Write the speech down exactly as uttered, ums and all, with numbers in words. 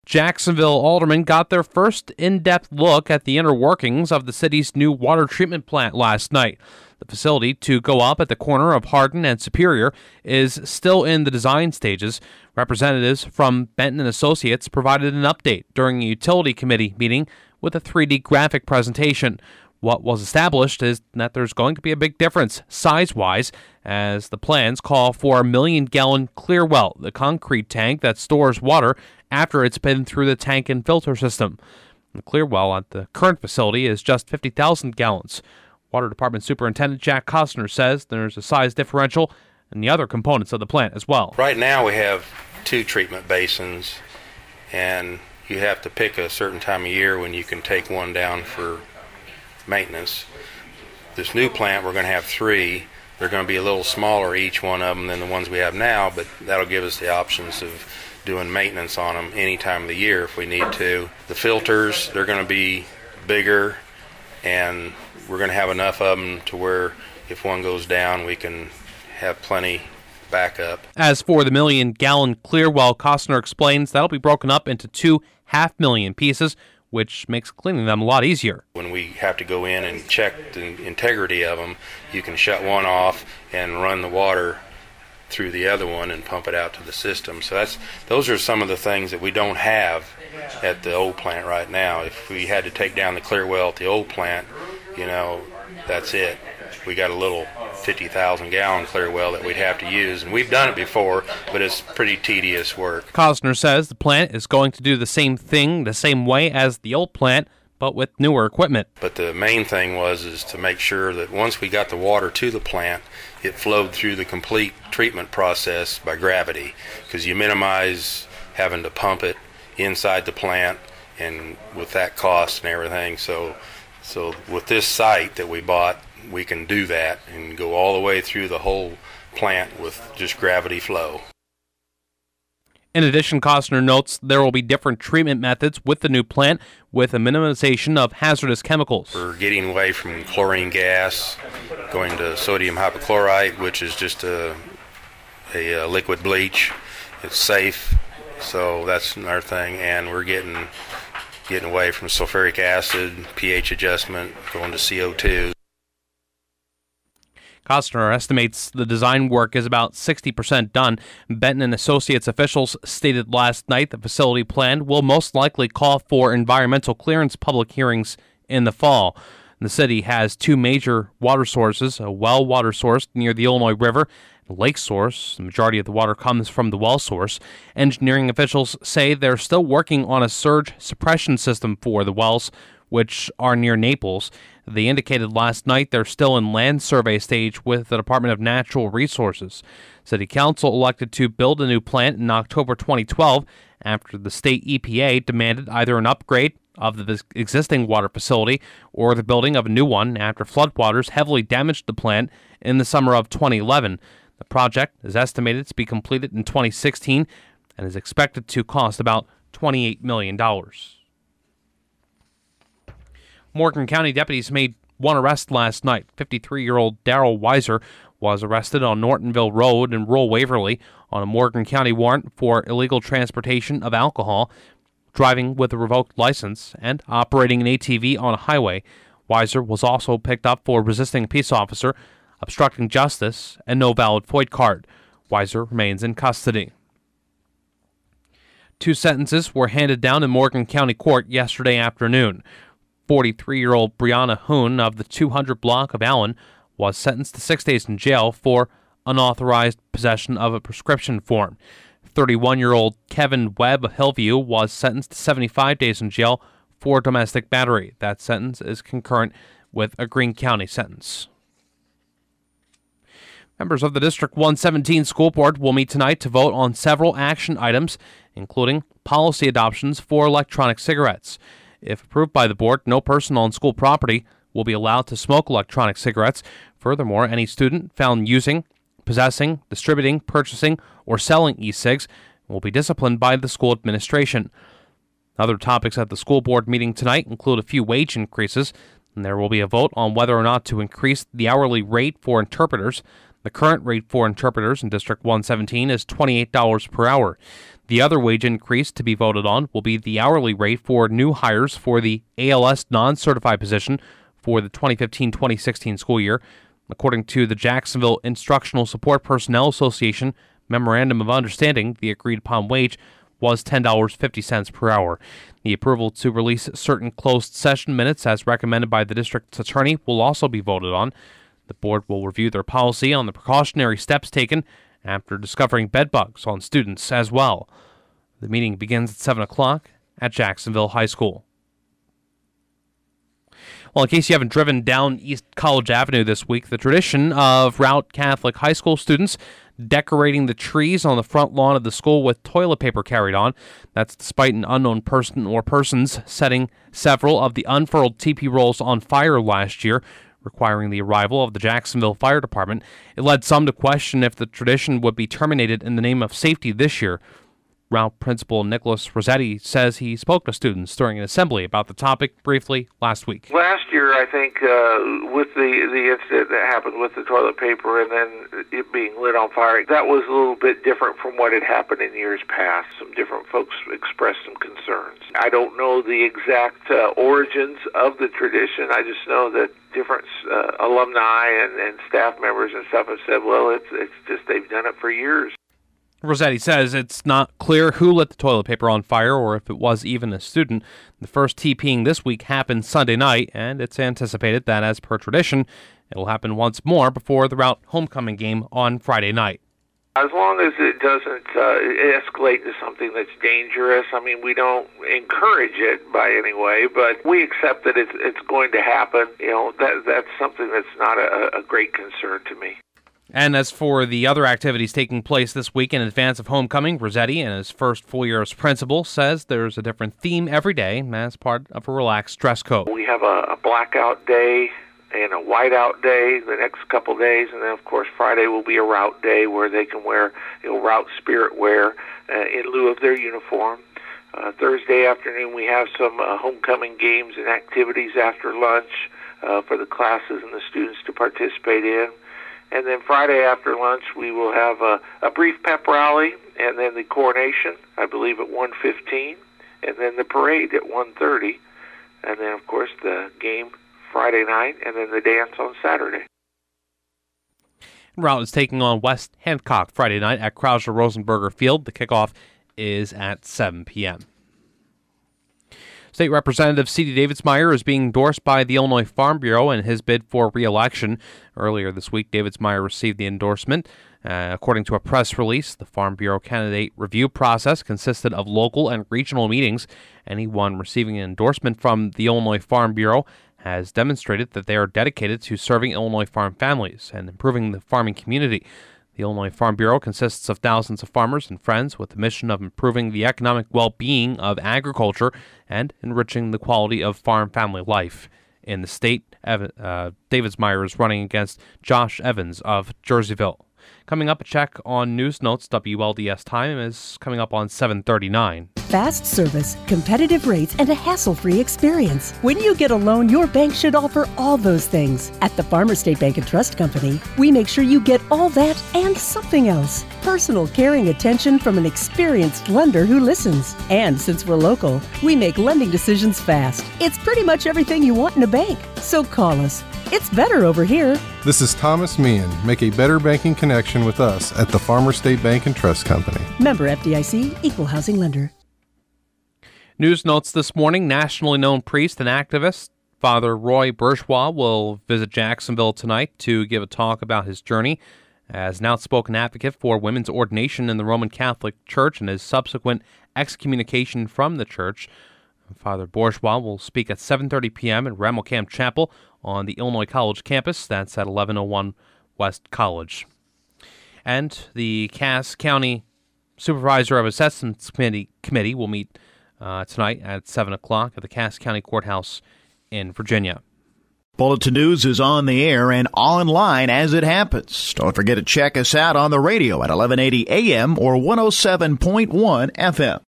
Jacksonville aldermen got their first in-depth look at the inner workings of the city's new water treatment plant last night. The facility, to go up at the corner of Hardin and Superior, is still in the design stages. Representatives from Benton and Associates provided an update during a utility committee meeting with a three D graphic presentation. What was established is that there's going to be a big difference size-wise, as the plans call for a million-gallon clear well, the concrete tank that stores water after it's been through the tank and filter system. The clear well at the current facility is just fifty thousand gallons. Water Department Superintendent Jack Costner says there's a size differential in the other components of the plant as well. Right now we have two treatment basins, and you have to pick a certain time of year when you can take one down for maintenance. This new plant, we're going to have three. They're going to be a little smaller, each one of them, than the ones we have now, but that'll give us the options of doing maintenance on them any time of the year if we need to. The filters, they're going to be bigger, and we're going to have enough of them to where if one goes down, we can have plenty backup. As for the million-gallon clear well, Costner explains that'll be broken up into two half-million pieces, which makes cleaning them a lot easier. When we have to go in and check the integrity of them, you can shut one off and run the water through the other one and pump it out to the system. So that's those are some of the things that we don't have at the old plant right now. If we had to take down the clear well at the old plant, you know, that's it. We got a little fifty thousand gallon clear well that we'd have to use, and we've done it before, but it's pretty tedious work. Costner says the plant is going to do the same thing the same way as the old plant, but with newer equipment. But the main thing was is to make sure that once we got the water to the plant, it flowed through the complete treatment process by gravity, because you minimize having to pump it inside the plant and with that cost and everything. So so with this site that we bought, we can do that and go all the way through the whole plant with just gravity flow. In addition, Costner notes there will be different treatment methods with the new plant with a minimization of hazardous chemicals. We're getting away from chlorine gas, going to sodium hypochlorite, which is just a, a, a liquid bleach. It's safe, so that's another thing. And we're getting getting away from sulfuric acid, pH adjustment, going to C O two. Costner estimates the design work is about sixty percent done. Benton and Associates officials stated last night the facility plan will most likely call for environmental clearance public hearings in the fall. The city has two major water sources, a well water source near the Illinois River, and a lake source. The majority of the water comes from the well source. Engineering officials say they're still working on a surge suppression system for the wells, which are near Naples. They indicated last night they're still in land survey stage with the Department of Natural Resources. City Council elected to build a new plant in October twenty twelve after the state E P A demanded either an upgrade of the existing water facility or the building of a new one after floodwaters heavily damaged the plant in the summer of twenty eleven. The project is estimated to be completed in twenty sixteen and is expected to cost about twenty-eight million dollars. Morgan County deputies made one arrest last night. fifty-three-year-old Darrell Weiser was arrested on Nortonville Road in rural Waverly on a Morgan County warrant for illegal transportation of alcohol, driving with a revoked license, and operating an A T V on a highway. Weiser was also picked up for resisting a peace officer, obstructing justice, and no valid FOID card. Weiser remains in custody. Two sentences were handed down in Morgan County Court yesterday afternoon. forty-three-year-old Brianna Hoon of the two hundred block of Allen was sentenced to six days in jail for unauthorized possession of a prescription form. thirty-one-year-old Kevin Webb of Hillview was sentenced to seventy-five days in jail for domestic battery. That sentence is concurrent with a Greene County sentence. Members of the District one seventeen School Board will meet tonight to vote on several action items, including policy adoptions for electronic cigarettes. If approved by the board, no person on school property will be allowed to smoke electronic cigarettes. Furthermore, any student found using, possessing, distributing, purchasing, or selling e-cigs will be disciplined by the school administration. Other topics at the school board meeting tonight include a few wage increases, and there will be a vote on whether or not to increase the hourly rate for interpreters. The current rate for interpreters in District one seventeen is twenty-eight dollars per hour. The other wage increase to be voted on will be the hourly rate for new hires for the A L S non-certified position for the twenty fifteen twenty sixteen school year. According to the Jacksonville Instructional Support Personnel Association Memorandum of Understanding, the agreed-upon wage was ten dollars and fifty cents per hour. The approval to release certain closed session minutes as recommended by the district's attorney will also be voted on. The board will review their policy on the precautionary steps taken after discovering bed bugs on students as well. The meeting begins at seven o'clock at Jacksonville High School. Well, in case you haven't driven down East College Avenue this week, the tradition of Routt Catholic High School students decorating the trees on the front lawn of the school with toilet paper carried on. That's despite an unknown person or persons setting several of the unfurled T P rolls on fire last year, requiring the arrival of the Jacksonville Fire Department. It led some to question if the tradition would be terminated in the name of safety this year. Routt Principal Nicholas Rossetti says he spoke to students during an assembly about the topic briefly last week. Last year, I think, uh, with the, the incident that happened with the toilet paper and then it being lit on fire, that was a little bit different from what had happened in years past. Some different folks expressed some concerns. I don't know the exact uh, origins of the tradition. I just know that different uh, alumni and, and staff members and stuff have said, well, it's, it's just they've done it for years. Rossetti says it's not clear who lit the toilet paper on fire or if it was even a student. The first TPing this week happened Sunday night, and it's anticipated that, as per tradition, it'll happen once more before the Routt homecoming game on Friday night. As long as it doesn't uh, escalate to something that's dangerous, I mean, we don't encourage it by any way, but we accept that it's, it's going to happen. You know, that that's something that's not a, a great concern to me. And as for the other activities taking place this week in advance of homecoming, Rossetti, in his first full year as principal, says there's a different theme every day as part of a relaxed dress code. We have a, a blackout day and a whiteout day the next couple days, and then, of course, Friday will be a Routt day where they can wear, you know, Routt spirit wear uh, in lieu of their uniform. Uh, Thursday afternoon, we have some uh, homecoming games and activities after lunch uh, for the classes and the students to participate in. And then Friday after lunch, we will have a, a brief pep rally, and then the coronation, I believe, at one fifteen, and then the parade at one thirty, and then, of course, the game Friday night, and then the dance on Saturday. Routt is taking on West Hancock Friday night at Krauser-Rosenberger Field. The kickoff is at seven p.m. State Representative C D Davidsmeyer is being endorsed by the Illinois Farm Bureau in his bid for re-election. Earlier this week, Davidsmeyer received the endorsement. Uh, according to a press release, the Farm Bureau candidate review process consisted of local and regional meetings. Anyone receiving an endorsement from the Illinois Farm Bureau has demonstrated that they are dedicated to serving Illinois farm families and improving the farming community. The Illinois Farm Bureau consists of thousands of farmers and friends with the mission of improving the economic well-being of agriculture and enriching the quality of farm family life in the state. Evan, uh, Davidsmeyer is running against Josh Evans of Jerseyville. Coming up, a check on News Notes. W L D S time is coming up on seven thirty-nine. Fast service, competitive rates, and a hassle-free experience. When you get a loan, your bank should offer all those things. At the Farmer State Bank and Trust Company, we make sure you get all that and something else. Personal, caring attention from an experienced lender who listens. And since we're local, we make lending decisions fast. It's pretty much everything you want in a bank. So call us. It's better over here. This is Thomas Meehan. Make a better banking connection with us at the Farmer State Bank and Trust Company. Member F D I C, Equal Housing Lender. News notes this morning. Nationally known priest and activist Father Roy Bourgeois will visit Jacksonville tonight to give a talk about his journey as an outspoken advocate for women's ordination in the Roman Catholic Church and his subsequent excommunication from the church. Father Bourgeois will speak at seven thirty p.m. at Rammelkamp Chapel on the Illinois College campus. That's at eleven oh one West College. And the Cass County Supervisor of Assessments Committee, committee will meet uh, tonight at seven o'clock at the Cass County Courthouse in Virginia. Bulletin News is on the air and online as it happens. Don't forget to check us out on the radio at eleven eighty a m or one oh seven point one F M.